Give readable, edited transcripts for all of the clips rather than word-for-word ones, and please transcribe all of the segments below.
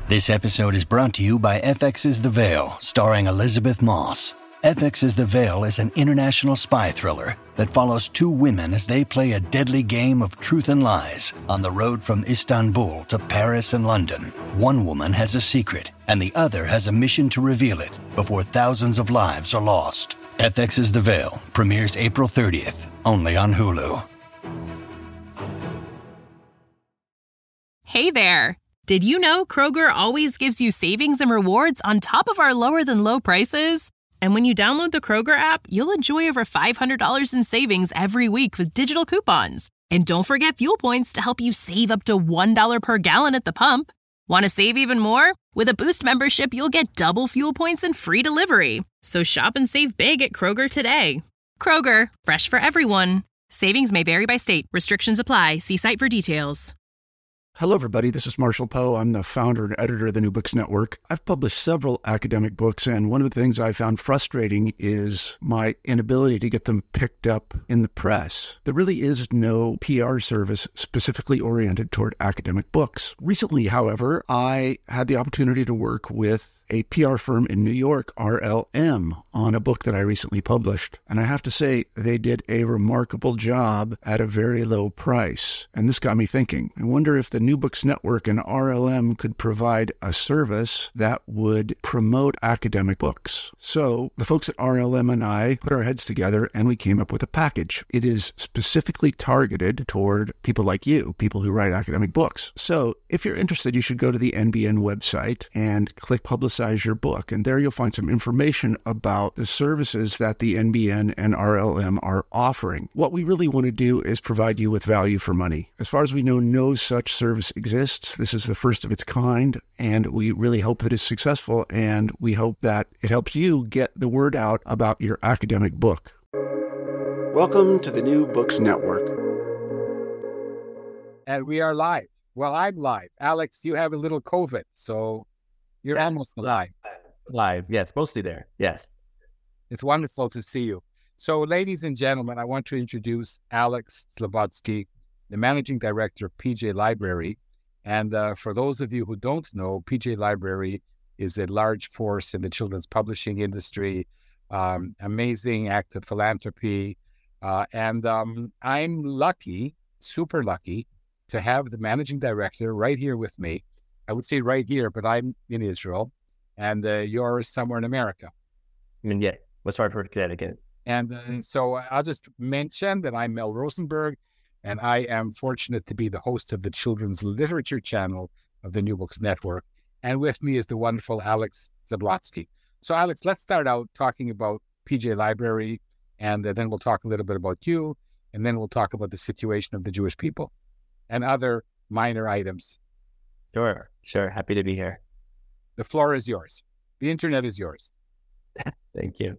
This episode is brought to you by FX's The Veil, starring Elizabeth Moss. FX's The Veil is an international spy thriller that follows two women as they play a deadly game of truth and lies on the road from Istanbul to Paris and London. One woman has a secret, and the other has a mission to reveal it before thousands of lives are lost. FX's The Veil premieres April 30th, only on Hulu. Hey there! Did you know Kroger always gives you savings and rewards on top of our lower-than-low prices? And when you download the Kroger app, you'll enjoy over $500 in savings every week with digital coupons. And don't forget fuel points to help you save up to $1 per gallon at the pump. Want to save even more? With a Boost membership, you'll get double fuel points and free delivery. So shop and save big at Kroger today. Kroger, fresh for everyone. Savings may vary by state. Restrictions apply. See site for details. Hello, everybody. This is Marshall Poe. I'm the founder and editor of the New Books Network. I've published several academic books, and one of the things I found frustrating is my inability to get them picked up in the press. There really is no PR service specifically oriented toward academic books. Recently, however, I had the opportunity to work with a PR firm in New York, RLM, on a book that I recently published. And I have to say, they did a remarkable job at a very low price. And this got me thinking. I wonder if the New Books Network and RLM could provide a service that would promote academic books. So the folks at RLM and I put our heads together and we came up with a package. It is specifically targeted toward people like you, people who write academic books. So if you're interested, you should go to the NBN website and click Publicize Your Book. And there you'll find some information about the services that the NBN and RLM are offering. What we really want to do is provide you with value for money. As far as we know, no such service exists. This is the first of its kind, and we really hope that it's successful, and we hope that it helps you get the word out about your academic book. Welcome to the New Books Network. And we are live. Well, I'm live. Alex, you have a little COVID, so you're almost live. Live, yes, mostly there, yes. It's wonderful to see you. So, ladies and gentlemen, I want to introduce Alex Slobodski, the managing director of PJ Library. And for those of you who don't know, PJ Library is a large force in the children's publishing industry, amazing act of philanthropy. And I'm lucky, super lucky, to have the managing director right here with me. I would say right here, but I'm in Israel, and you're somewhere in America. Yes, West Hartford, Connecticut. And so I'll just mention that I'm Mel Rosenberg, and I am fortunate to be the host of the Children's Literature channel of the New Books Network. And with me is the wonderful Alex Zablotsky. So, Alex, let's start out talking about PJ Library, and then we'll talk a little bit about you, and then we'll talk about the situation of the Jewish people and other minor items. Sure. Happy to be here. The floor is yours. The internet is yours. Thank you.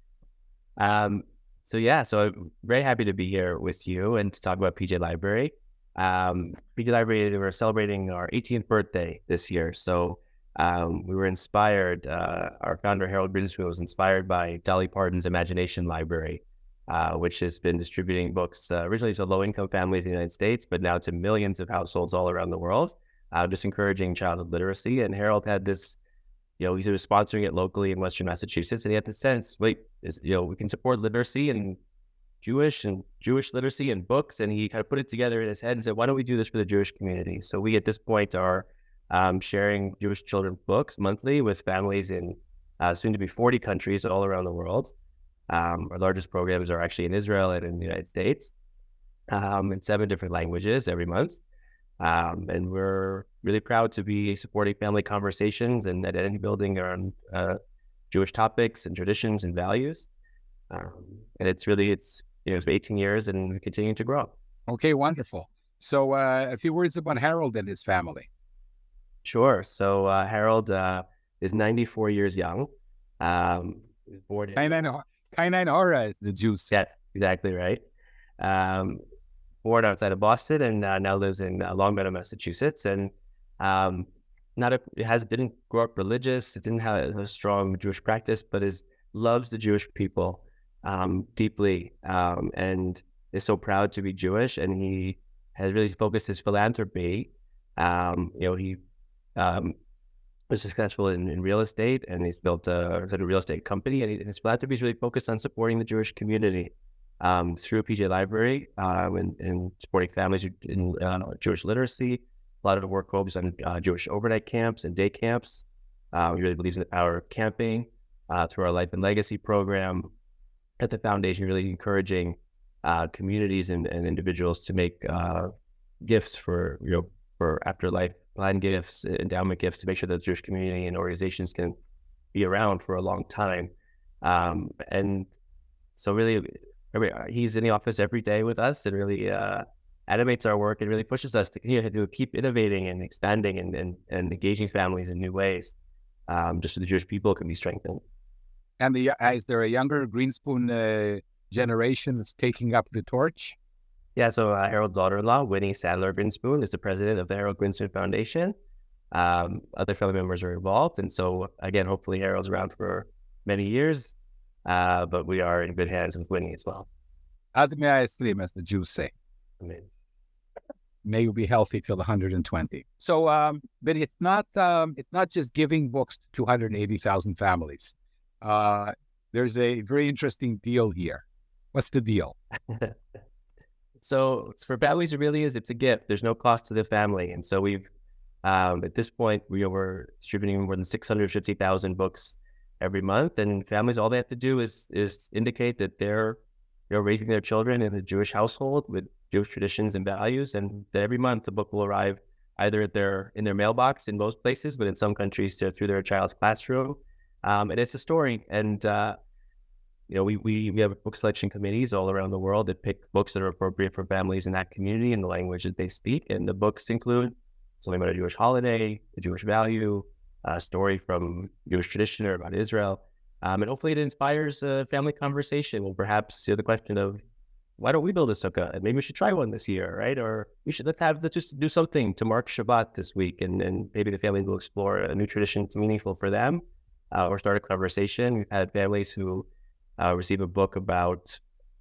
So I'm very happy to be here with you and to talk about PJ Library. PJ Library, we're celebrating our 18th birthday this year. So we were inspired, our founder, Harold Brinsfield, was inspired by Dolly Parton's Imagination Library, which has been distributing books originally to low-income families in the United States, but now to millions of households all around the world. Just encouraging childhood literacy. And Harold had this, he was sponsoring it locally in Western Massachusetts, and he had the sense, we can support literacy and Jewish literacy and books. And he kind of put it together in his head and said, why don't we do this for the Jewish community? So we, at this point, are sharing Jewish children's books monthly with families in soon to be 40 countries all around the world. Our largest programs are actually in Israel and in the United States, in 7 different languages every month. And we're really proud to be supporting family conversations and identity building around Jewish topics and traditions and values. And it's 18 years and we're continuing to grow. Okay, wonderful. So a few words about Harold and his family. Sure. So Harold is 94 years young. He was born in... Kainai Hora, as the Jews say. Yes, exactly right. Born outside of Boston and now lives in Longmeadow, Massachusetts. And didn't grow up religious. It didn't have a strong Jewish practice, but loves the Jewish people deeply, and is so proud to be Jewish. And he has really focused his philanthropy. He was successful in real estate, and he's built a real estate company, and his philanthropy is really focused on supporting the Jewish community through PJ Library and supporting families in Jewish literacy. A lot of the work focuses on Jewish overnight camps and day camps. He really believes in the power of camping through our Life and Legacy program at the foundation, really encouraging communities and individuals to make gifts for afterlife plan gifts, endowment gifts, to make sure that the Jewish community and organizations can be around for a long time. And so really, he's in the office every day with us, and really animates our work and really pushes us to continue to keep innovating and expanding and engaging families in new ways, just so the Jewish people can be strengthened. And is there a younger Greenspoon generation that's taking up the torch? Yeah, so Harold's daughter-in-law, Winnie Sadler Greenspoon, is the president of the Harold Greenspoon Foundation. Other family members are involved. And so, again, hopefully Harold's around for many years, but we are in good hands with Winnie as well. Ad mea estrim, as the Jews say. Amen. May you be healthy till 120. So, but it's not just giving books to 280,000 families. There's a very interesting deal here. What's the deal? So for families, it really is. It's a gift. There's no cost to the family. And so we've, at this point, we're distributing more than 650,000 books every month. And families, all they have to do is indicate that they're raising their children in a Jewish household with Jewish traditions and values. And that every month the book will arrive either in their mailbox in most places, but in some countries through their child's classroom. And it's a story. And we have book selection committees all around the world that pick books that are appropriate for families in that community and the language that they speak. And the books include something about a Jewish holiday, a Jewish value, a story from Jewish tradition or about Israel. And hopefully it inspires a family conversation. Well, perhaps the question of, why don't we build a sukkah? And maybe we should try one this year, right? Or let's just do something to mark Shabbat this week. And maybe the family will explore a new tradition that's meaningful for them, or start a conversation. We've had families who receive a book about,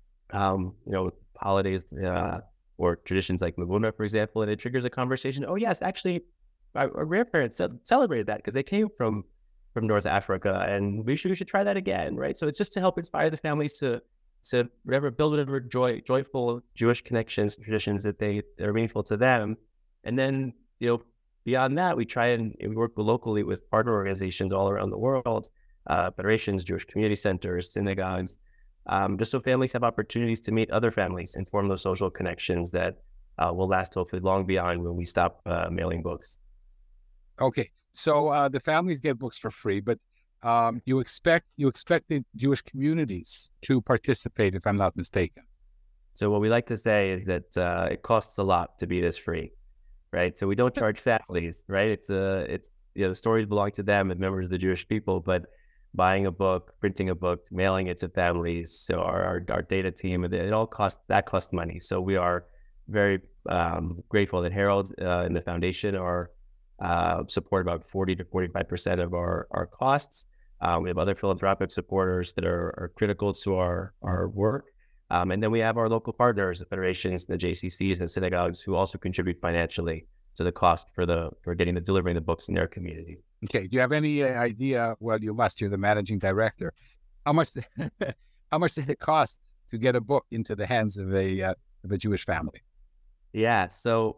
holidays or traditions like Mavuna, for example, and it triggers a conversation. Oh, yes, actually, our grandparents celebrated that because they came from North Africa, and we should try that again, right? So it's just to help inspire the families to build whatever joyful Jewish connections and traditions that are meaningful to them. And then, beyond that, we try and we work locally with partner organizations all around the world, federations, Jewish community centers, synagogues, just so families have opportunities to meet other families and form those social connections that will last hopefully long beyond when we stop mailing books. Okay, so the families get books for free, but you expect the Jewish communities to participate, if I'm not mistaken. So what we like to say is that it costs a lot to be this free, right? So we don't charge families, right? It's the stories belong to them and members of the Jewish people, but buying a book, printing a book, mailing it to families, so our data team, it all costs money. So we are very grateful that Harold and the foundation are support about 40 to 45% of our costs. We have other philanthropic supporters that are critical to our work. And then we have our local partners, the federations, the JCCs, and the synagogues, who also contribute financially to the cost for delivering the books in their community. Okay. Do you have any idea? Well, you must. You're the managing director. How much does it cost to get a book into the hands of a Jewish family? Yeah. So,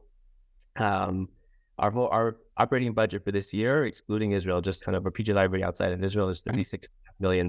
our operating budget for this year, excluding Israel, just kind of a PJ Library outside of Israel, is $36 million.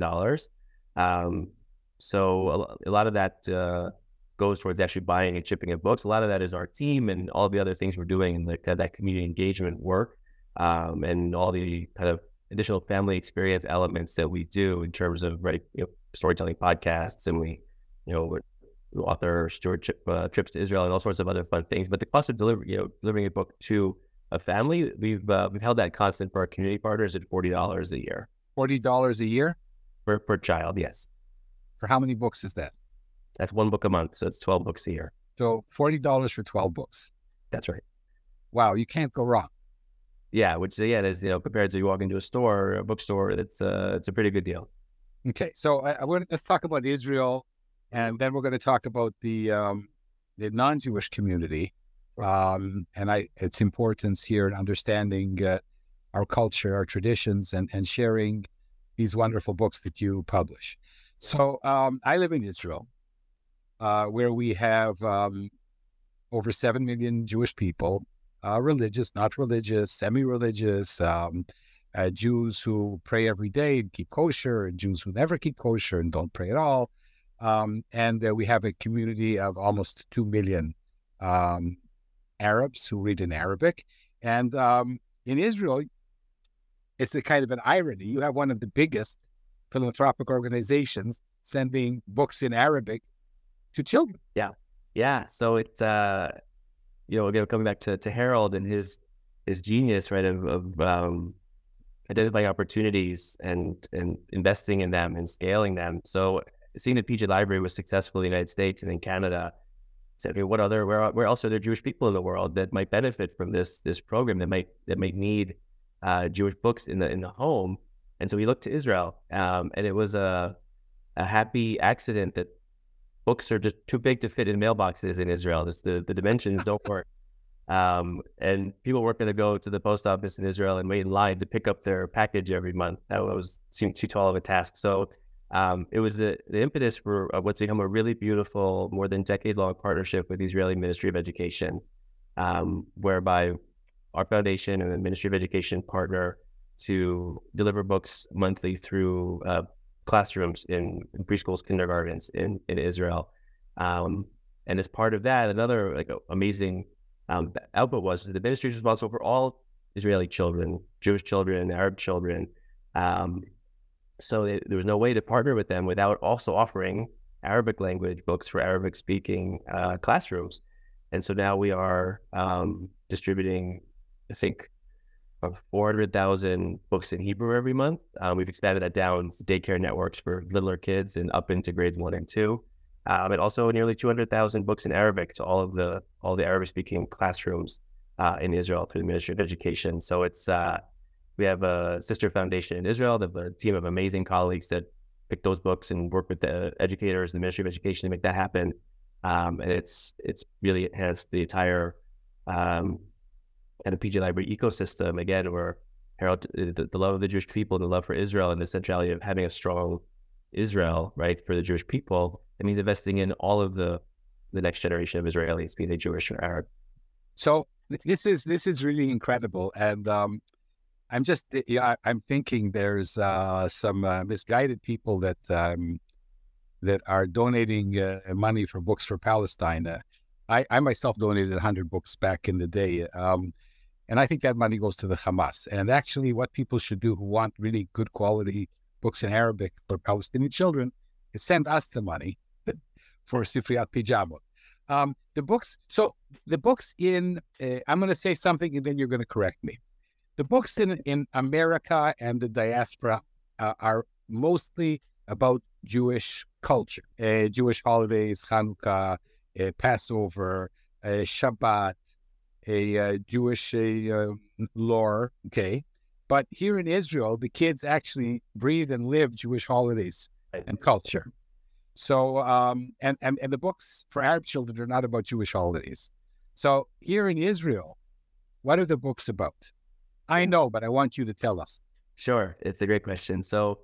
So a lot of that goes towards actually buying and shipping of books. A lot of that is our team and all the other things we're doing in that community engagement work, and all the kind of additional family experience elements that we do in terms of storytelling podcasts, and we author stewardship trips to Israel and all sorts of other fun things. But the cost of delivering a book to a family, we've held that constant for our community partners at $40 a year. $40 a year per child, yes. For how many books is that? That's one book a month, so it's 12 books a year. So $40 for 12 books. That's right. Wow, you can't go wrong. Yeah, which again is compared to you walk into a store, a bookstore, it's a pretty good deal. Okay, so let's talk about Israel, and then we're going to talk about the non-Jewish community, and its importance here in understanding our culture, our traditions, and sharing these wonderful books that you publish. So I live in Israel, where we have over 7 million Jewish people, religious, not religious, semi-religious, Jews who pray every day and keep kosher, and Jews who never keep kosher and don't pray at all. And we have a community of almost 2 million Arabs who read in Arabic. And in Israel, it's a kind of an irony. You have one of the biggest philanthropic organizations sending books in Arabic to children. Yeah. So it's, again, coming back to Harold and his genius, right, of identifying opportunities and investing in them and scaling them. So seeing that PJ Library was successful in the United States and in Canada, said, okay, where else are there Jewish people in the world that might benefit from this program, that might need Jewish books in the home? And so we looked to Israel, and it was a happy accident that books are just too big to fit in mailboxes in Israel. The dimensions don't work. And people weren't going to go to the post office in Israel and wait in line to pick up their package every month. That seemed too tall of a task. So it was the impetus for what's become a really beautiful, more than decade-long partnership with the Israeli Ministry of Education, whereby our foundation and the Ministry of Education partner to deliver books monthly through classrooms in preschools, kindergartens in Israel. And as part of that, another amazing output was the ministry is responsible for all Israeli children, Jewish children, Arab children. So there was no way to partner with them without also offering Arabic language books for Arabic speaking classrooms. And so now we are distributing, I think, 400,000 books in Hebrew every month. We've expanded that down to daycare networks for littler kids and up into grades 1 and 2. And also nearly 200,000 books in Arabic to all the Arabic-speaking classrooms in Israel through the Ministry of Education. So it's we have a sister foundation in Israel. They have a team of amazing colleagues that pick those books and work with the educators, the Ministry of Education to make that happen. And it's really enhanced the entire kind of PJ Library ecosystem, again, where Harold, the love of the Jewish people and the love for Israel and the centrality of having a strong Israel, right, for the Jewish people. It means investing in all of the next generation of Israelis, be they Jewish or Arab. So this is really incredible, and I'm just I'm thinking there's some misguided people that are donating money for books for Palestine. I myself donated 100 books back in the day, and I think that money goes to the Hamas. And actually, what people should do who want really good quality books in Arabic for Palestinian children is send us the money for Sifriyat Pijamot. The books in, I'm going to say something and then you're going to correct me. The books in America and the diaspora are mostly about Jewish culture, Jewish holidays, Hanukkah, Passover, Shabbat, Jewish lore, okay? But here in Israel, the kids actually breathe and live Jewish holidays and culture. So, and the books for Arab children are not about Jewish holidays. So here in Israel, what are the books about? I know, but I want you to tell us. Sure. It's a great question. So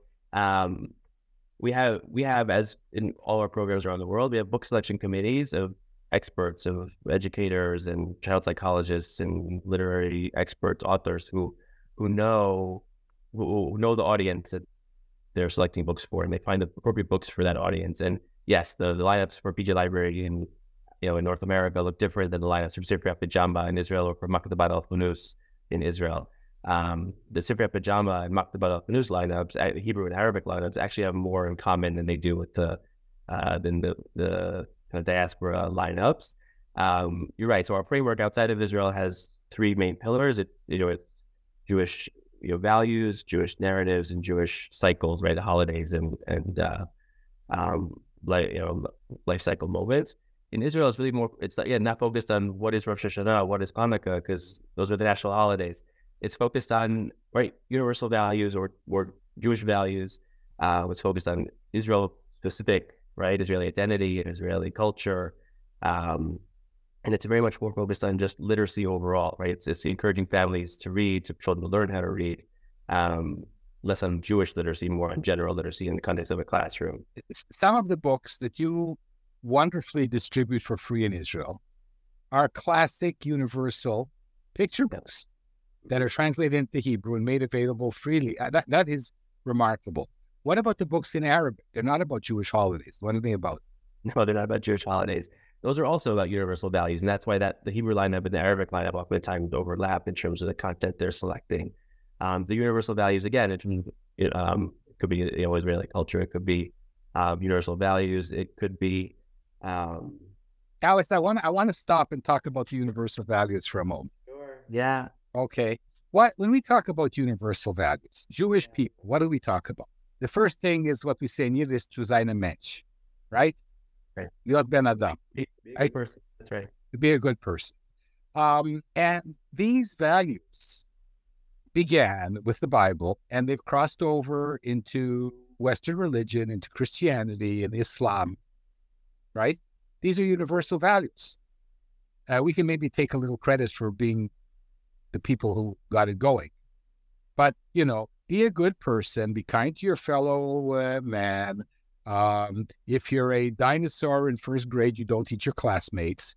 we have, as in all our programs around the world, we have book selection committees of experts, of educators and child psychologists and literary experts, authors who know the audience that they're selecting books for, and they find the appropriate books for that audience. And yes, the lineups for PJ Library in North America look different than the lineups for Sifriyat Pijama in Israel or for Maktabat al-Funus in Israel. The Sifriyat Pijama and Maktabat al-Funus lineups, Hebrew and Arabic lineups, actually have more in common than they do with the kind of diaspora lineups. You're right. So our framework outside of Israel has 3 main pillars. It's Jewish values, Jewish narratives, and Jewish cycles, right? The holidays and life cycle moments. In Israel, it's really more. It's not focused on what is Rosh Hashanah, what is Hanukkah, because those are the national holidays. It's focused on universal values or Jewish values. It's focused on Israel specific, right? Israeli identity and Israeli culture. And it's very much more focused on just literacy overall, right? It's encouraging families to read, to children to learn how to read, less on Jewish literacy, more on general literacy in the context of a classroom. Some of the books that you wonderfully distribute for free in Israel are classic universal picture books that are translated into Hebrew and made available freely. That is remarkable. What about the books in Arabic? They're not about Jewish holidays. What are they about? No, they're not about Jewish holidays. Those are also about universal values, and that's why the Hebrew lineup and the Arabic lineup oftentimes overlap in terms of the content they're selecting. The universal values, again, it could be Israeli culture, it could be universal values, it could be. Alex, I want to stop and talk about the universal values for a moment. Sure. Yeah. Okay. When we talk about universal values, Jewish people, what do we talk about? The first thing is what we say in Yiddish, zu sein ein Mensch, right? Right. להיות ben Adam. Be a good person. That's right. To be a good person. And these values began with the Bible, and they've crossed over into Western religion, into Christianity and Islam, right? These are universal values. We can maybe take a little credit for being the people who got it going. But, be a good person, be kind to your fellow man. If you're a dinosaur in first grade, you don't eat your classmates.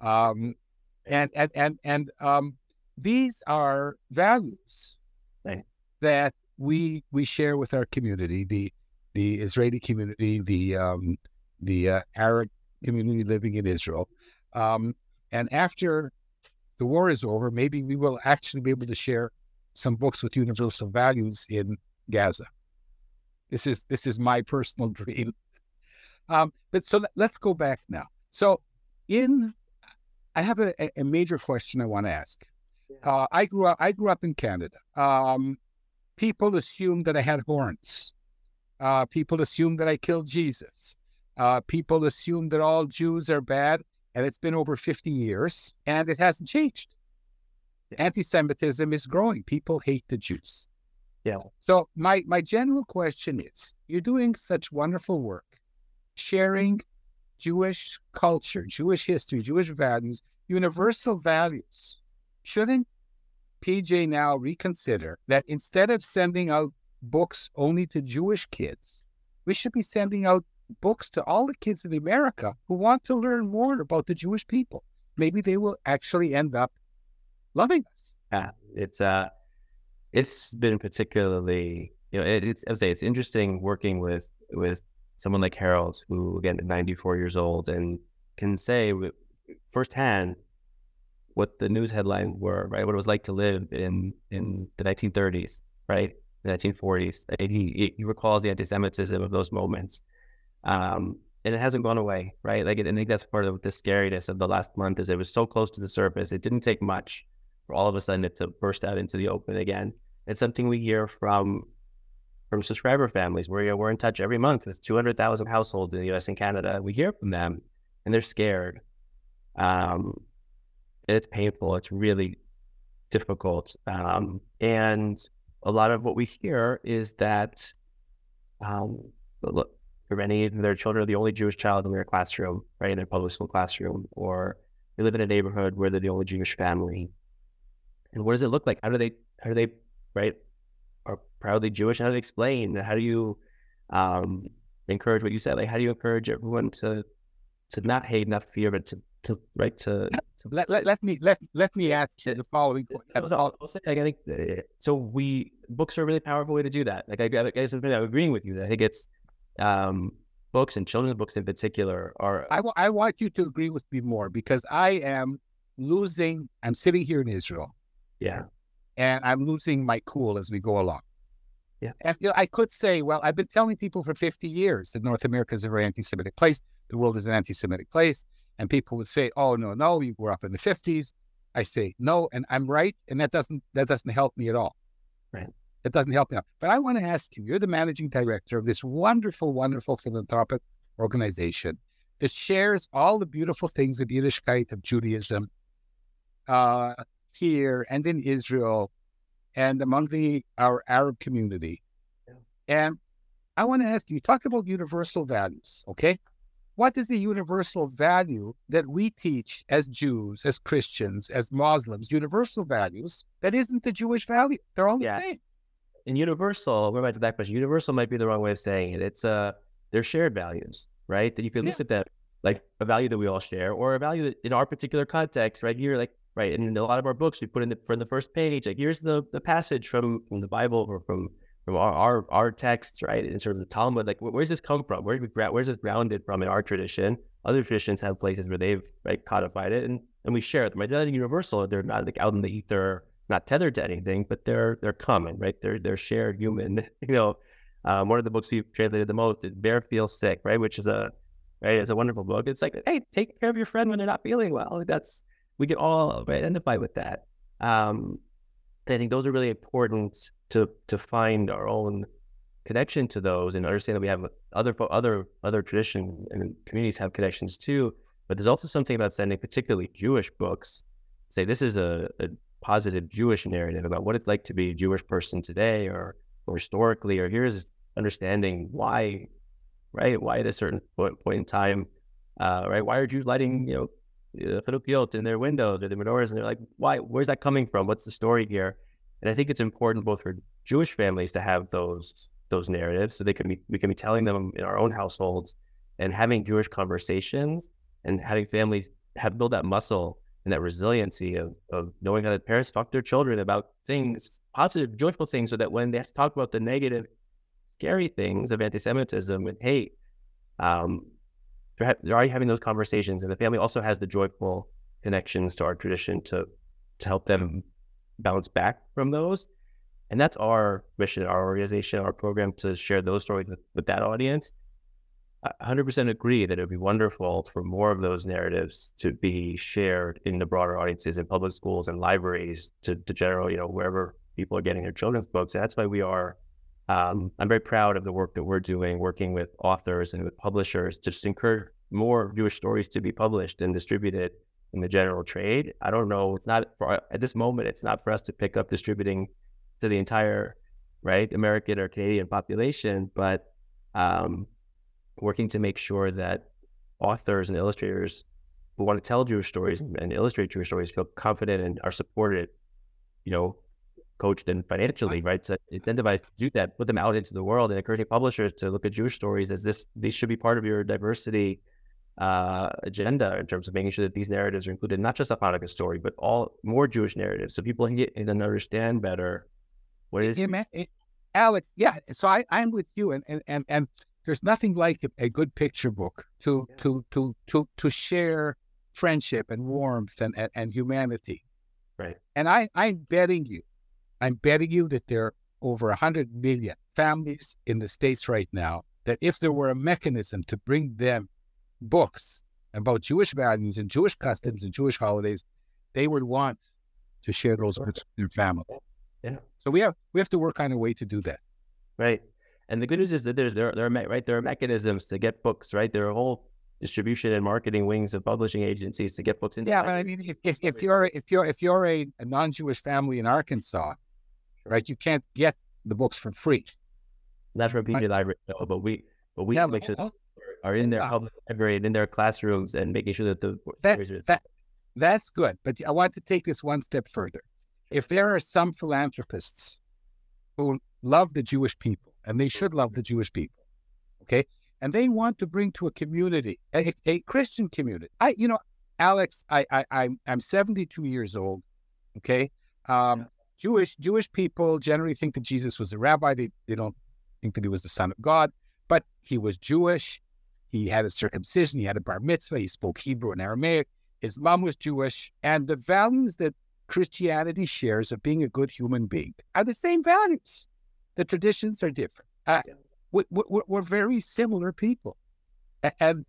These are values that we share with our community, the Israeli community, the Arab community living in Israel. And after the war is over, maybe we will actually be able to share some books with universal values in Gaza. This is my personal dream. But so let's go back now. So I have a major question I want to ask. I grew up in Canada. People assumed that I had horns. People assumed that I killed Jesus. People assume that all Jews are bad, and it's been over 50 years, and it hasn't changed. Anti-Semitism is growing. People hate the Jews. Yeah. So my general question is, you're doing such wonderful work, sharing Jewish culture, Jewish history, Jewish values, universal values. Shouldn't PJ now reconsider that instead of sending out books only to Jewish kids, we should be sending out books to all the kids in America who want to learn more about the Jewish people? Maybe they will actually end up loving us. Yeah, it's been particularly, it's interesting working with someone like Harold, who again is 94 years old and can say firsthand what the news headlines were, right? What it was like to live in the 1930s, right? The 1940s. He recalls the anti-Semitism of those moments. And it hasn't gone away, right? Like, I think that's part of the scariness of the last month is it was so close to the surface. It didn't take much for all of a sudden it to burst out into the open again. It's something we hear from subscriber families. We're in touch every month with 200,000 households in the U.S. and Canada. We hear from them, and they're scared. And it's painful. It's really difficult. And a lot of what we hear is that, look, for many, their children are the only Jewish child in their classroom, right, in their public school classroom, or they live in a neighborhood where they're the only Jewish family. And what does it look like? How do they, right, are proudly Jewish? How do they explain? How do you encourage what you said? Like, how do you encourage everyone to not hate, not fear, but to let me ask you the following question. I'll say, like, I think books are a really powerful way to do that. Like, I'm agreeing with you that I think it's books and children's books in particular are. I want you to agree with me more because I'm sitting here in Israel. Yeah. And I'm losing my cool as we go along. Yeah. And I could say, well, I've been telling people for 50 years that North America is a very anti-Semitic place. The world is an anti-Semitic place. And people would say, oh, no, you grew up in the 50s. I say, no, and I'm right. And that doesn't help me at all. Right. It doesn't help me out. But I want to ask you, you're the managing director of this wonderful, wonderful philanthropic organization that shares all the beautiful things of Yiddishkeit, of Judaism, here and in Israel and among our Arab community. Yeah. And I want to ask you, talk about universal values, okay? what is the universal value that we teach as Jews, as Christians, as Muslims, universal values that isn't the Jewish value? They're all the same. And universal, we're back to that question. Universal might be the wrong way of saying it. It's they're shared values, right? That you can look at that like a value that we all share, or a value that in our particular context, right here, like right. And in a lot of our books, we put in the first page, like here's the passage from the Bible or from our texts, right? In terms of the Talmud, like where's this come from? Where's this grounded from in our tradition? Other traditions have places where they've codified it, and we share them. Right? They're not universal. They're not like out in the ether, not tethered to anything, but they're common, right? They're shared human. One of the books we've translated the most is Bear Feels Sick, right? Which is it's a wonderful book. It's like, hey, take care of your friend when they're not feeling well. We can all identify with that. And I think those are really important to find our own connection to those and understand that we have other traditions and communities have connections too. But there's also something about sending particularly Jewish books. Say this is a positive Jewish narrative about what it's like to be a Jewish person today or historically, or here's understanding why at a certain point in time, why are Jews lighting, chanukiot in their windows or the menorahs, and they're like, why? Where's that coming from? What's the story here? And I think it's important both for Jewish families to have those narratives, so we can be telling them in our own households and having Jewish conversations and having families build that muscle and that resiliency of knowing how the parents talk to their children about things, positive, joyful things, so that when they have to talk about the negative, scary things of anti-Semitism and hate, they're already having those conversations, and the family also has the joyful connections to our tradition to help them bounce back from those. And that's our mission, our organization, our program, to share those stories with that audience. I 100% agree that it would be wonderful for more of those narratives to be shared in the broader audiences in public schools and libraries to general, wherever people are getting their children's books. And that's why we are, I'm very proud of the work that we're doing, working with authors and with publishers to just encourage more Jewish stories to be published and distributed in the general trade. I don't know, at this moment, it's not for us to pick up distributing to the entire, American or Canadian population, but working to make sure that authors and illustrators who want to tell Jewish stories and illustrate Jewish stories feel confident and are supported, coached and financially, to incentivize to do that, put them out into the world, and encouraging publishers to look at Jewish stories as these should be part of your diversity agenda in terms of making sure that these narratives are included, not just a Hanukkah story, but more Jewish narratives, so people can get and understand better what it is. Alex, yeah. So I'm with you, and there's nothing like a good picture book to share friendship and warmth and humanity. Right. And I'm betting you that there are over 100 million families in the States right now that if there were a mechanism to bring them books about Jewish values and Jewish customs and Jewish holidays, they would want to share those books with their family. Yeah. So we have to work on a way to do that. Right. And the good news is that there are mechanisms to get books, right? There are whole distribution and marketing wings of publishing agencies to get books into. Yeah, but I mean, if you're a non-Jewish family in Arkansas, right, you can't get the books for free. Not from PJ Library, no, but we make sure are in their public library and in their classrooms and making sure that that's good. But I want to take this one step further. If there are some philanthropists who love the Jewish people, and they should love the Jewish people, okay, and they want to bring to a community, a Christian community. Alex, I'm 72 years old, okay. Jewish people generally think that Jesus was a rabbi. They don't think that he was the Son of God, but he was Jewish. He had a circumcision. He had a bar mitzvah. He spoke Hebrew and Aramaic. His mom was Jewish, and the values that Christianity shares of being a good human being are the same values. The traditions are different. We're very similar people, and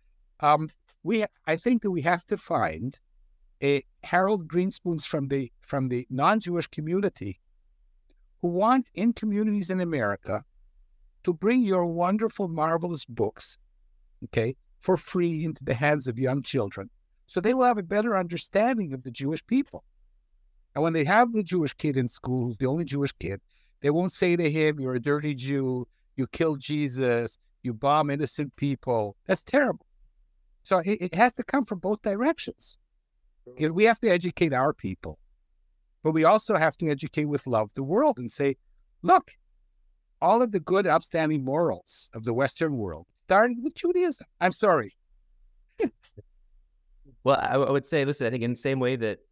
I think that we have to find a Harold Greenspoons from the non-Jewish community who want in communities in America to bring your wonderful, marvelous books, okay, for free into the hands of young children, so they will have a better understanding of the Jewish people. And when they have the Jewish kid in school, who's the only Jewish kid, they won't say to him, "You're a dirty Jew, you killed Jesus, you bomb innocent people." That's terrible. So it has to come from both directions. We have to educate our people, but we also have to educate with love the world and say, look, all of the good, upstanding morals of the Western world started with Judaism. I'm sorry. Well, I would say, listen, I think in the same way that,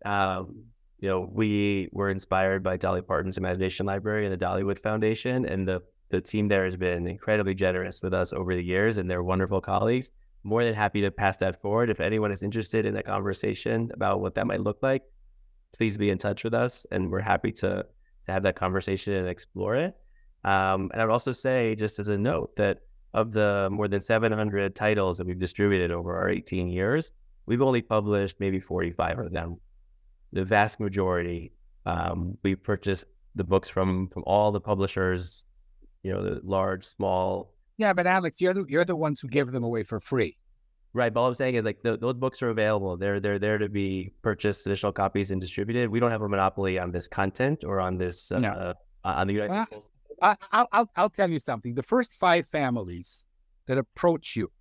we were inspired by Dolly Parton's Imagination Library and the Dollywood Foundation, and the team there has been incredibly generous with us over the years, and they're wonderful colleagues. More than happy to pass that forward. If anyone is interested in a conversation about what that might look like, please be in touch with us, and we're happy to have that conversation and explore it. And I would also say, just as a note, that of the more than 700 titles that we've distributed over our 18 years, we've only published maybe 45 of them. The vast majority, we purchased the books from all the publishers, the large, small. Yeah, but Alex, you're the ones who give them away for free. Right, but all I'm saying is those books are available. They're there to be purchased, additional copies, and distributed. We don't have a monopoly on this content or on this on the United States. I'll tell you something. The first 5 families that approach you,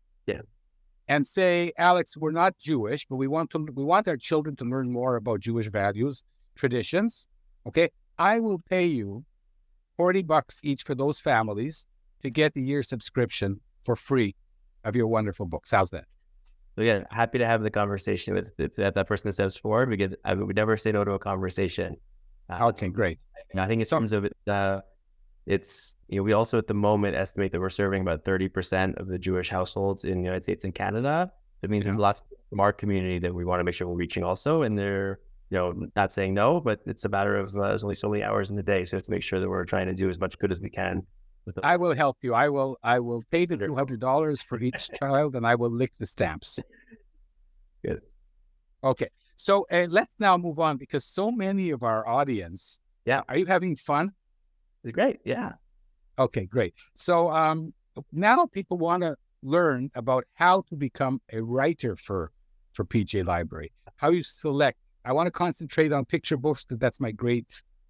and say, Alex, we're not Jewish, but we want our children to learn more about Jewish values, traditions. Okay, I will pay you $40 each for those families to get the year subscription for free of your wonderful books. How's that? So again, happy to have the conversation with that person that steps forward, because I would never say no to a conversation. Okay, great. I think in terms of it, it's, we also at the moment estimate that we're serving about 30% of the Jewish households in the United States and Canada. That means there's lots from our community that we want to make sure we're reaching also. And they're, not saying no, but it's a matter of there's only so many hours in the day. So we have to make sure that we're trying to do as much good as we can. I will help you. I will pay the $200 for each child, and I will lick the stamps. Good. Okay. So let's now move on, because so many of our audience. Yeah. Are you having fun? It's great. Yeah. Okay, great. So now people want to learn about how to become a writer for PJ Library. How you select. I want to concentrate on picture books because that's my great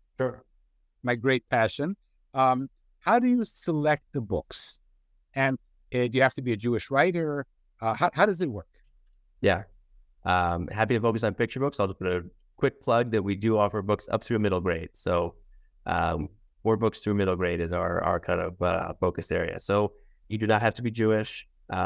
passion. How do you select the books? And do you have to be a Jewish writer? How does it work? Yeah. Happy to focus on picture books. I'll just put a quick plug that we do offer books up through middle grade. So 4 books through middle grade is our kind of focus area. So you do not have to be Jewish.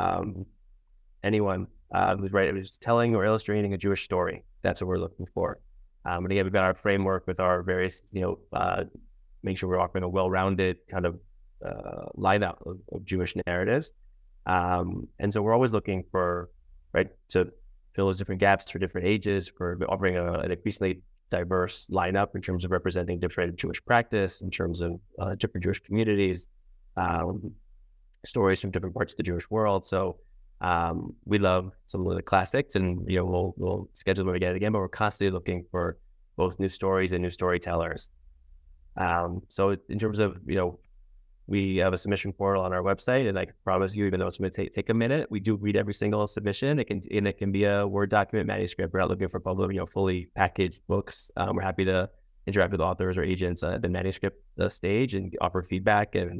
Anyone who's telling or illustrating a Jewish story, that's what we're looking for. And again, we've got our framework with our various, make sure we're offering a well-rounded kind of lineup of Jewish narratives. And so we're always looking for, to fill those different gaps for different ages, for offering an increasingly diverse lineup in terms of representing different Jewish practice, in terms of different Jewish communities, stories from different parts of the Jewish world. So we love some of the classics, and we'll schedule them again and again, but we're constantly looking for both new stories and new storytellers. So in terms of, we have a submission portal on our website, and I promise you, even though it's going to take a minute, we do read every single submission. It can be a Word document, manuscript. We're not looking for fully packaged books. We're happy to interact with authors or agents at the manuscript stage and offer feedback and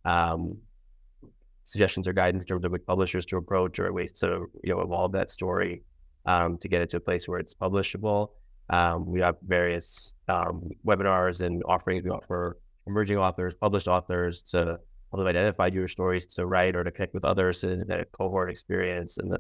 suggestions or guidance in terms of which publishers to approach or ways to evolve that story to get it to a place where it's publishable. We have various webinars and offerings. We offer emerging authors, published authors to help them identify Jewish stories to write or to connect with others in that cohort experience, and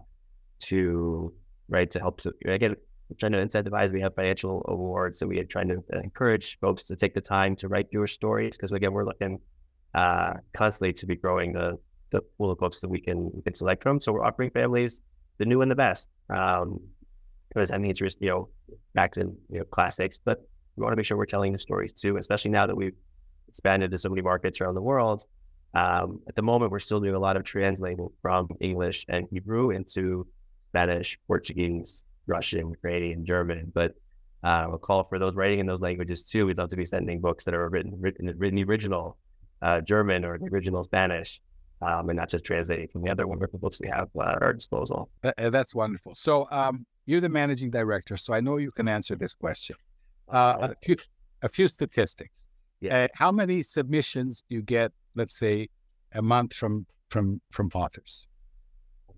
to help to, again, we're trying to incentivize. We have financial awards, so we are trying to encourage folks to take the time to write Jewish stories, because again, we're looking constantly to be growing the pool of books that we can select from. So we're offering families the new and the best. Because that means back to classics, but we want to make sure we're telling the stories too, especially now that we've expanded to so many markets around the world. At the moment, we're still doing a lot of translating from English and Hebrew into Spanish, Portuguese, Russian, Ukrainian, German. But we'll call for those writing in those languages too. We'd love to be sending books that are written in the original German or the original Spanish, and not just translating from the other wonderful books we have at our disposal. That's wonderful. So you're the managing director, so I know you can answer this question. A few statistics. Yeah. How many submissions do you get, let's say, a month from authors?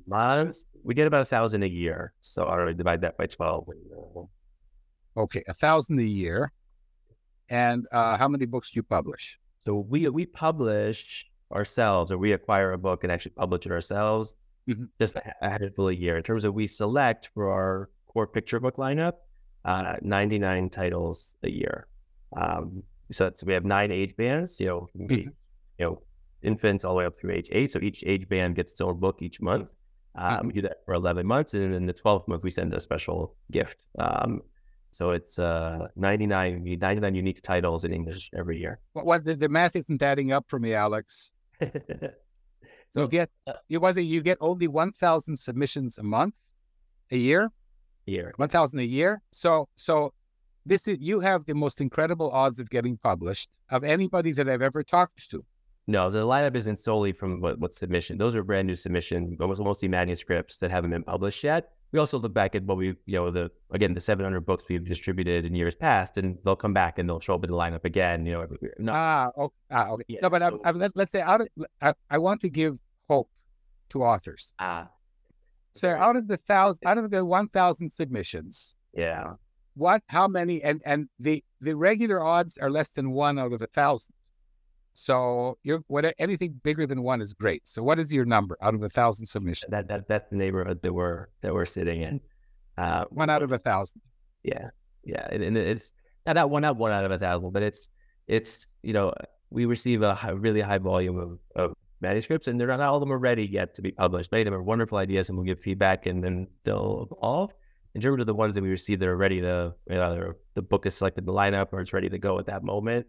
month. We get about 1,000 a year. So I don't know, divide that by 12. Okay, 1,000 a year. And how many books do you publish? So we publish ourselves, or we acquire a book and actually publish it ourselves, just a handful a year. In terms of we select for our core picture book lineup, 99 titles a year. So we have 9 age bands, infants all the way up through age 8. So each age band gets its own book each month. We do that for 11 months. And then in the 12th month, we send a special gift. So it's 99 unique titles in English every year. What the math isn't adding up for me, Alex. So you get only 1,000 submissions a month, a year? 1,000 a year. So you have the most incredible odds of getting published of anybody that I've ever talked to. No, the lineup isn't solely from what submission. Those are brand new submissions, mostly manuscripts that haven't been published yet. We also look back at what the 700 books we've distributed in years past, and they'll come back and they'll show up in the lineup again. Okay. Yeah, no, but let's say I want to give hope to authors. So out of the 1,000 submissions, how many? And the regular odds are less than 1 out of 1,000. So anything bigger than 1 is great. So what is your number out of 1,000 submissions? That's the neighborhood that we're sitting in. 1 out of 1,000. Yeah, and it's not one out of 1,000, but it's we receive a really high volume of manuscripts, and not all of them are ready yet to be published. Many of them are wonderful ideas, and we'll give feedback, and then they'll evolve. In terms of the ones that we receive that are ready to, the book is selected in the lineup or it's ready to go at that moment.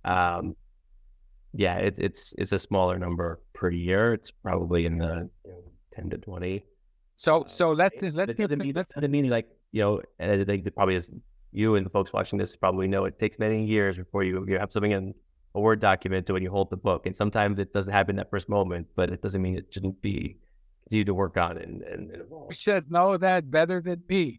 It's a smaller number per year. It's probably in the 10 to 20. So let's meaning, and I think that probably as you and the folks watching this probably know, it takes many years before you have something in a Word document when you hold the book. And sometimes it doesn't happen that first moment, but it doesn't mean it shouldn't be continue to work on and evolve. You should know that better than me.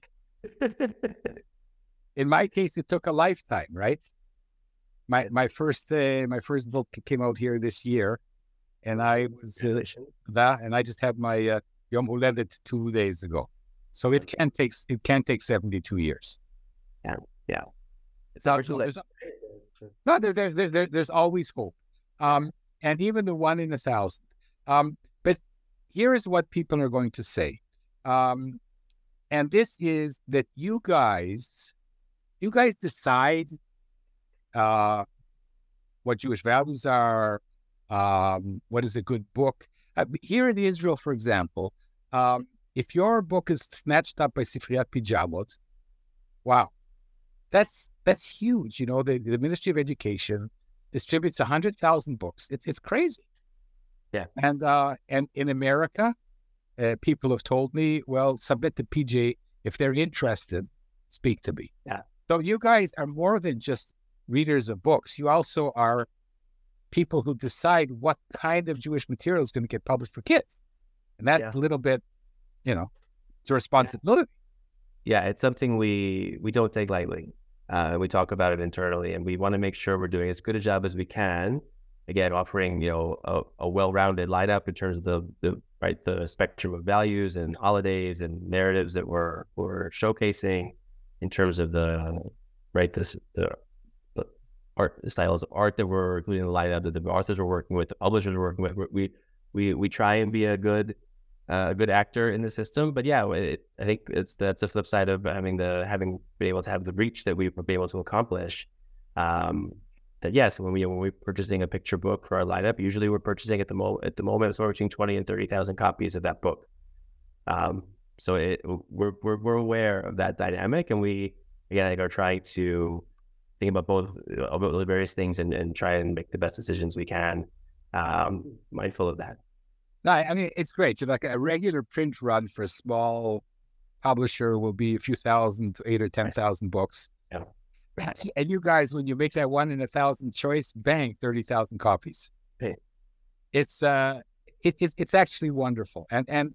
In my case, it took a lifetime, right? My first book came out here this year, and I was and I just had my Yom Huledet 2 days ago. So it can take 72 years. Yeah. It's no, there's always hope. And even the 1 in 1,000. But here's what people are going to say. And this is that you guys decide what Jewish values are, what is a good book. Here in Israel, for example, if your book is snatched up by Sifriyat Pijamot, wow, that's huge. The Ministry of Education distributes 100,000 books. It's crazy. Yeah. And in America, people have told me, well, submit to PJ if they're interested. Speak to me. Yeah. So you guys are more than just readers of books. You also are people who decide what kind of Jewish material is going to get published for kids. And that's a little bit, it's a responsibility. Yeah, it's something we don't take lightly. We talk about it internally, and we want to make sure we're doing as good a job as we can. Again, offering, a well-rounded lineup in terms of the spectrum of values and holidays and narratives that we're showcasing in terms of the art, the styles of art that we're including in the lineup, that the authors we're working with, the publishers we're working with. We try and be a good actor in the system, but I think that's the flip side of having been able to have the reach that we've been able to accomplish. That yes, when we're purchasing a picture book for our lineup, usually we're purchasing at the moment somewhere between 20 and 30,000 copies of that book. So we're aware of that dynamic, and we again are trying to think about the various things and try and make the best decisions we can, mindful of that. No, I mean, it's great. So like a regular print run for a small publisher will be a few thousand, 8 or 10,000 books. Yeah. And you guys, when you make that 1 in 1,000 choice, bang, 30,000 copies. Hey. It's actually wonderful. And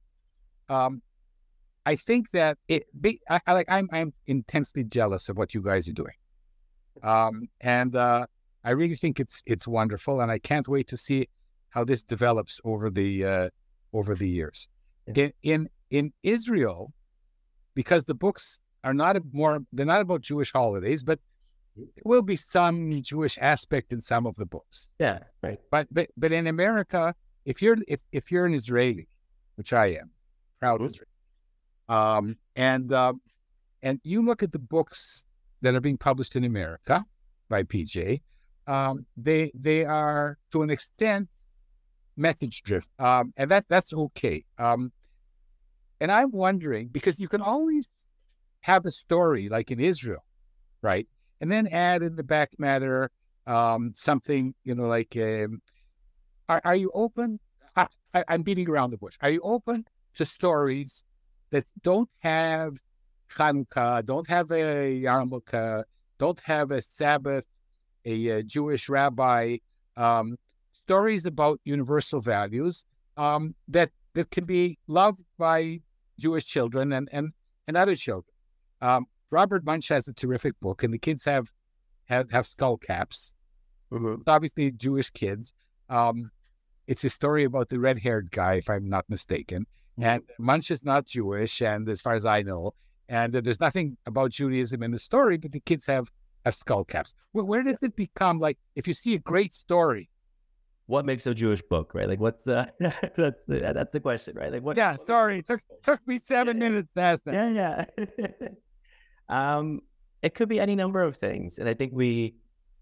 I think that I'm intensely jealous of what you guys are doing. And I really think it's wonderful, and I can't wait to see how this develops over the years. In Israel, because the books are they're not about Jewish holidays, but there will be some Jewish aspect in some of the books. Yeah, right. But in America, if you're an Israeli, which I am, proud Israeli, and you look at the books that are being published in America by PJ, they are to an extent message driven, and that's okay. And I'm wondering, because you can always have a story like in Israel, right? And then add in the back matter something, like, are you open? I'm beating around the bush. Are you open to stories that don't have Hanukkah, don't have a Yarmulke, don't have a Sabbath, a Jewish rabbi, stories about universal values that can be loved by Jewish children and other children. Robert Munsch has a terrific book, and the kids have skull caps. It's obviously Jewish kids. It's a story about the red-haired guy, if I'm not mistaken. And Munsch is not Jewish, and as far as I know, and there's nothing about Judaism in the story, but the kids have skull caps. Where does it become, like, if you see a great story? What makes a Jewish book, right? Like, what's that's the question, right? Like, what? Yeah, sorry, it took me 7 minutes to ask that. Yeah. It could be any number of things, and I think we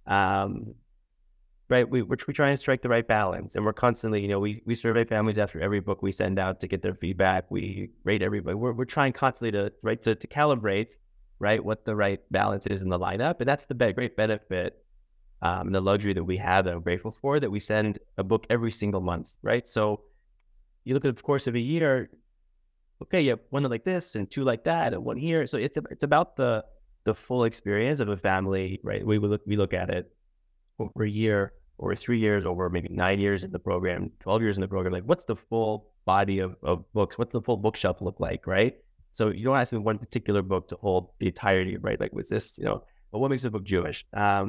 try and strike the right balance, and we're constantly, we survey families after every book we send out to get their feedback. We rate everybody. We're trying constantly to calibrate, right, what the right balance is in the lineup, and that's the great benefit. And the luxury that we have that I'm grateful for, that we send a book every single month, right? So you look at the course of a year, okay, you have one like this and two like that and one here. So it's about the full experience of a family, right? We look at it over a year, over 3 years, over maybe 9 years in the program, 12 years in the program. Like, what's the full body of books? What's the full bookshelf look like, right? So you don't ask me one particular book to hold the entirety, right? Like, was this, but what makes a book Jewish?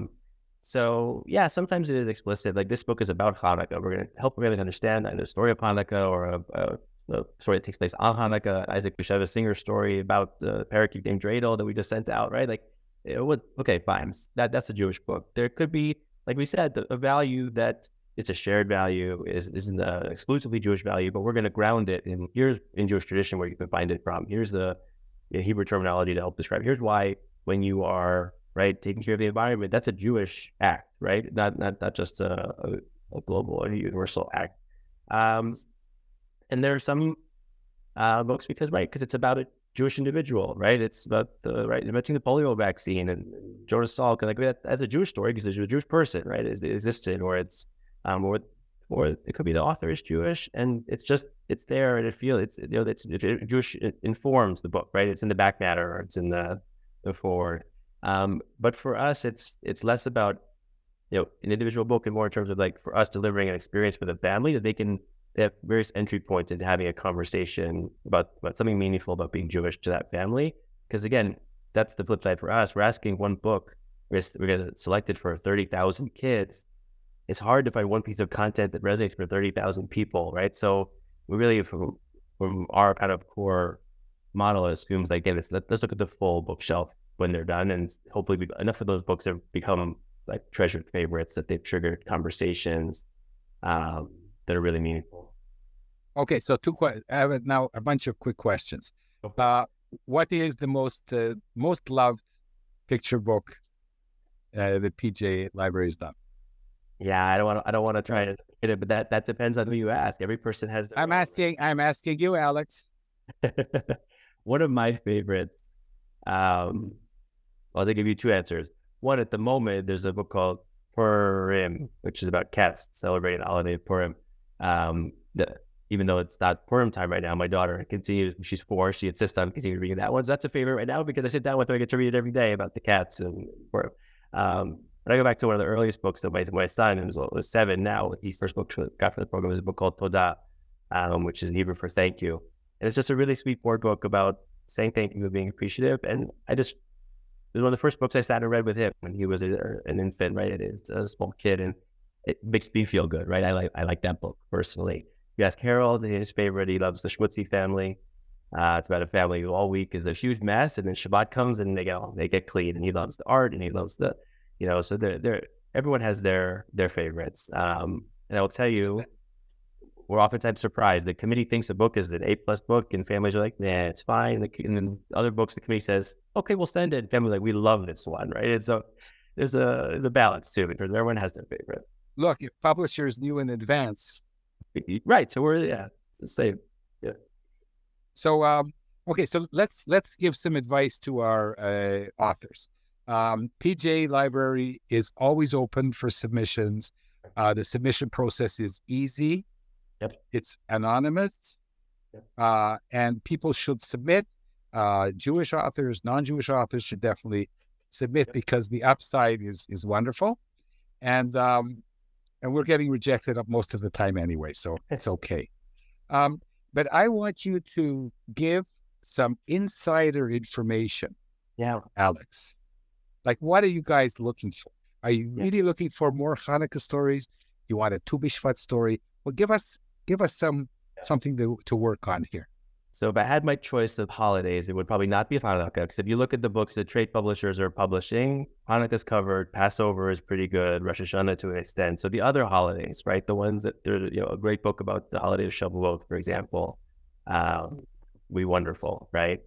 So yeah, sometimes it is explicit. Like, this book is about Hanukkah. We're going to help really understand either the story of Hanukkah or a story that takes place on Hanukkah. Isaac Bashevis Singer story about the parakeet named Dreidel that we just sent out, right? Like, okay, fine. That's a Jewish book. There could be, like we said, a value that it's a shared value, isn't an exclusively Jewish value, but we're going to ground it in Jewish tradition where you can find it from. Here's the Hebrew terminology to help describe. Here's why when you are taking care of the environment, that's a Jewish act, right? Not just a global or universal act. And there are some books because it's about a Jewish individual, right? It's about inventing the polio vaccine and Jonas Salk, and that's a Jewish story because there's a Jewish person, right? It existed, or it's or it could be the author is Jewish, and it's there, and it's Jewish. It informs the book, right? It's in the back matter, or it's in the forward. But for us, it's less about, an individual book and more in terms of, like, for us delivering an experience with a family that they have various entry points into having a conversation about something meaningful about being Jewish to that family. Because again, that's the flip side for us. We're asking one book, we're going to select it for 30,000 kids. It's hard to find one piece of content that resonates for 30,000 people, right? So we really, from our kind of core model, assumes, like, let's look at the full bookshelf when they're done, and hopefully enough of those books have become, like, treasured favorites that they've triggered conversations that are really meaningful. Okay, so I have now a bunch of quick questions. What is the most loved picture book that PJ Library has done? Yeah, I don't want to try to hit it, but that depends on who you ask. Every person has their I'm asking you, Alex. One of my favorites. I'll give you two answers. One, at the moment, there's a book called Purim, which is about cats celebrating the holiday of Purim. Even though it's not Purim time right now, my daughter continues. She's 4. She insists on continuing reading that one. So that's a favorite right now because I sit down with her. I get to read it every day about the cats and Purim. But I go back to one of the earliest books that my son, who was 7 now, his first book got for the program was a book called Todah, which is Hebrew for thank you. And it's just a really sweet board book about saying thank you and being appreciative. And it was one of the first books I sat and read with him when he was an infant, right? It's a small kid, and it makes me feel good, right? I like that book personally. you ask Harold, his favorite, he loves the Schmutzy family. It's about a family who all week is a huge mess, and then Shabbat comes and they get clean, and he loves the art and he loves the, so everyone has their favorites. And I will tell you, we're oftentimes surprised. The committee thinks a book is an A+ book, and families are like, nah, it's fine. And then other books, the committee says, okay, we'll send it. And families are like, we love this one, right? And so there's a balance too, because everyone has their favorite. Look, if publishers knew in advance. Right. So we're, the same. Yeah. So, okay, so let's give some advice to our authors. PJ Library is always open for submissions. The submission process is easy. Yep. It's anonymous. Yep. And people should submit. Jewish authors, non-Jewish authors should definitely submit, yep, because the upside is wonderful. And we're getting rejected up most of the time anyway, so it's okay. But I want you to give some insider information. Yeah, Alex. Like, what are you guys looking for? Are you really looking for more Hanukkah stories? You want a Tu B'Shvat story? Well, give us something to work on here. So if I had my choice of holidays, it would probably not be Hanukkah, because if you look at the books that trade publishers are publishing, Hanukkah's covered, Passover is pretty good, Rosh Hashanah to an extent. So the other holidays, right, the ones that there's a great book about the holiday of Shavuot, for example, be wonderful, right?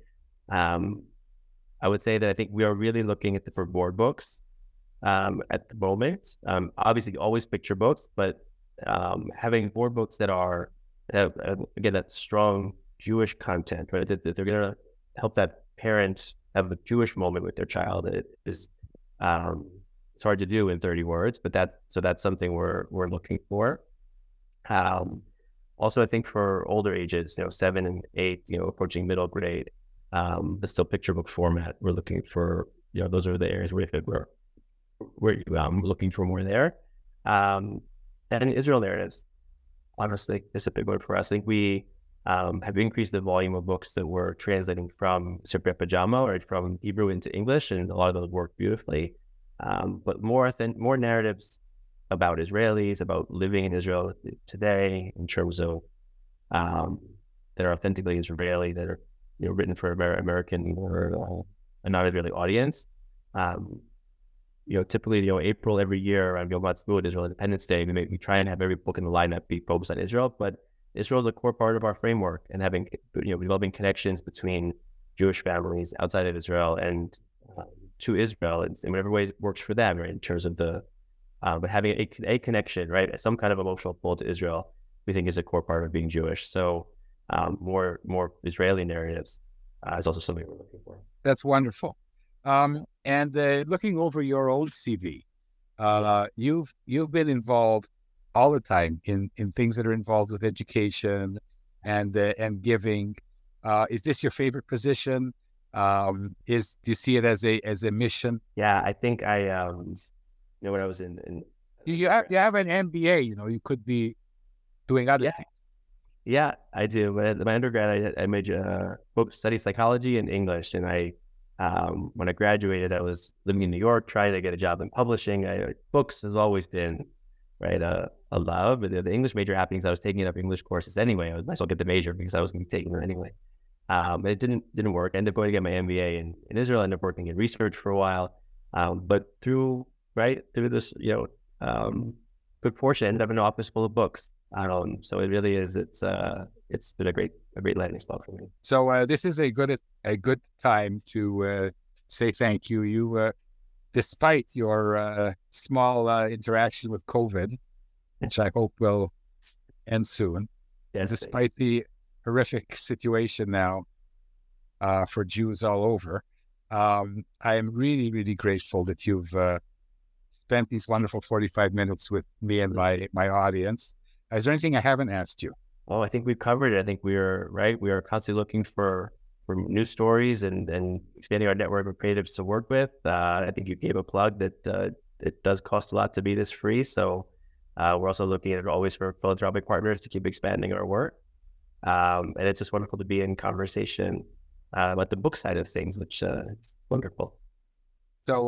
I would say that I think we are really looking for board books at the moment. Obviously, always picture books, but having board books that have that strong Jewish content, right? That they're going to help that parent have the Jewish moment with their child. It's hard to do in 30 words, but that's something we're looking for. Also, I think for older ages, 7 and 8, approaching middle grade, but still picture book format, we're looking for, those are the areas where we're looking for more there. And Israel narratives, honestly, is a big one for us. I think we have increased the volume of books that we're translating from Sifrei Pajama or from Hebrew into English, and a lot of those work beautifully. But more narratives about Israelis, about living in Israel today, in terms of that are authentically Israeli, that are written for American or a non-Israeli audience. Typically, April every year around Yom Ha'atzmaut, Israel Independence Day, we try and have every book in the lineup be focused on Israel, but Israel is a core part of our framework, and having, developing connections between Jewish families outside of Israel and to Israel in whatever way works for them, right? In terms of but having a connection, right? Some kind of emotional pull to Israel, we think is a core part of being Jewish. So more Israeli narratives is also something we're looking for. That's wonderful. And looking over your old CV, you've been involved all the time in things that are involved with education and giving. Is this your favorite position? Do you see it as a mission? Yeah, I think when I was in you have an MBA. You could be doing other things. Yeah, I do. But my undergrad, I majored studied psychology and English, and when I graduated, I was living in New York, trying to get a job in publishing. Books has always been a love. But the English major happenings, I was taking up English courses anyway. I might as well get the major because I was going to be taking them anyway. It didn't work. I ended up going to get my MBA in Israel. I ended up working in research for a while. But through this, good fortune, I ended up in an office full of books. So it really is. It's been a great landing spot for me. So this is a good time to say thank you. You, despite your small interaction with COVID, which I hope will end soon, yes, despite the horrific situation now for Jews all over, I am really, really grateful that you've spent these wonderful 45 minutes with me and my audience. Is there anything I haven't asked you? Oh, I think we've covered it. I think we are constantly looking for new stories and expanding our network of creatives to work with. I think you gave a plug that it does cost a lot to be this free. So we're also looking at always for philanthropic partners to keep expanding our work. And it's just wonderful to be in conversation about the book side of things, which is wonderful. So,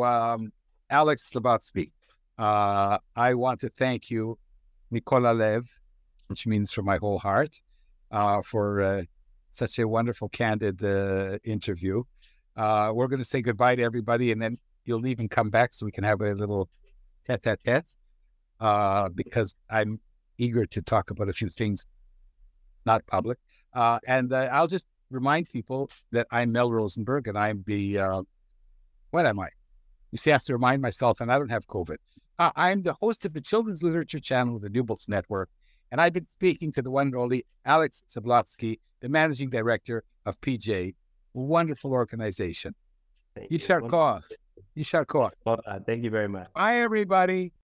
Alex Slobodski, I want to thank you, Mikola Lev, which means from my whole heart, for such a wonderful, candid interview. We're going to say goodbye to everybody, and then you'll leave and come back so we can have a little tete-a-tete, because I'm eager to talk about a few things not public. And I'll just remind people that I'm Mel Rosenberg, and I'm the, what am I? You see, I have to remind myself, and I don't have COVID. I'm the host of the Children's Literature Channel of the New Books Network, and I've been speaking to the one and only Alex Zablotsky, the managing director of PJ, a wonderful organization. Yishar Koach. Well, thank you very much. Bye, everybody.